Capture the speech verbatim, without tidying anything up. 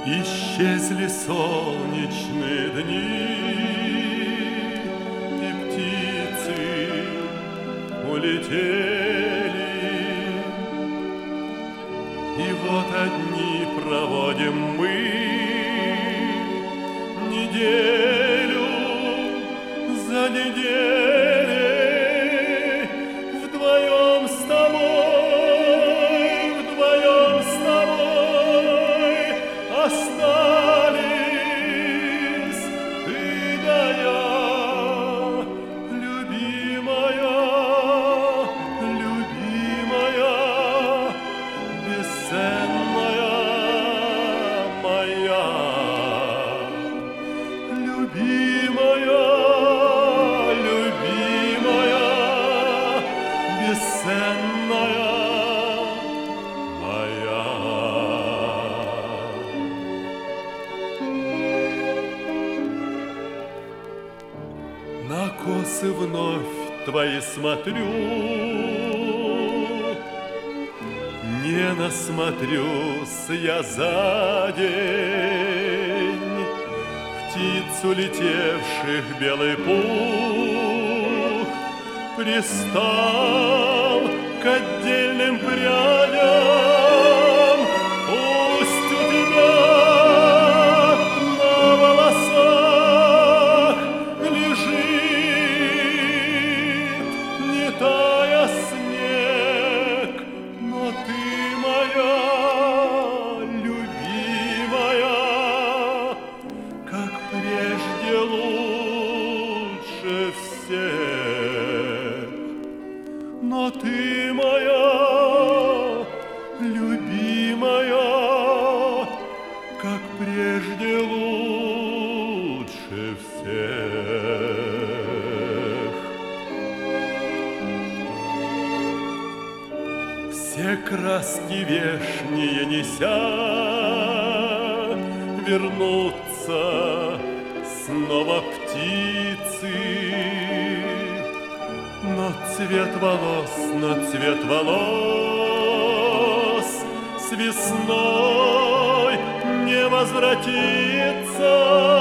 Исчезли солнечные дни, и птицы улетели, и вот одни проводим мы неделю за неделей вдвоем с тобой, вдвоем с тобой остались ты да я, любимая, любимая, бесценная моя, любимая, любимая, бесценная моя. На косы вновь твои смотрю, не насмотрюсь я за день птиц, улетевших белый пух, пристал к отдельным прядям. Пусть у тебя на волосах лежит, не тая снег, но ты моя, любимая, как прежде лучше всех. Но ты моя, любимая, как прежде лучше всех. Все краски вешние неся, вернутся снова птицы, но цвет волос, но цвет волос с весной не возвратится.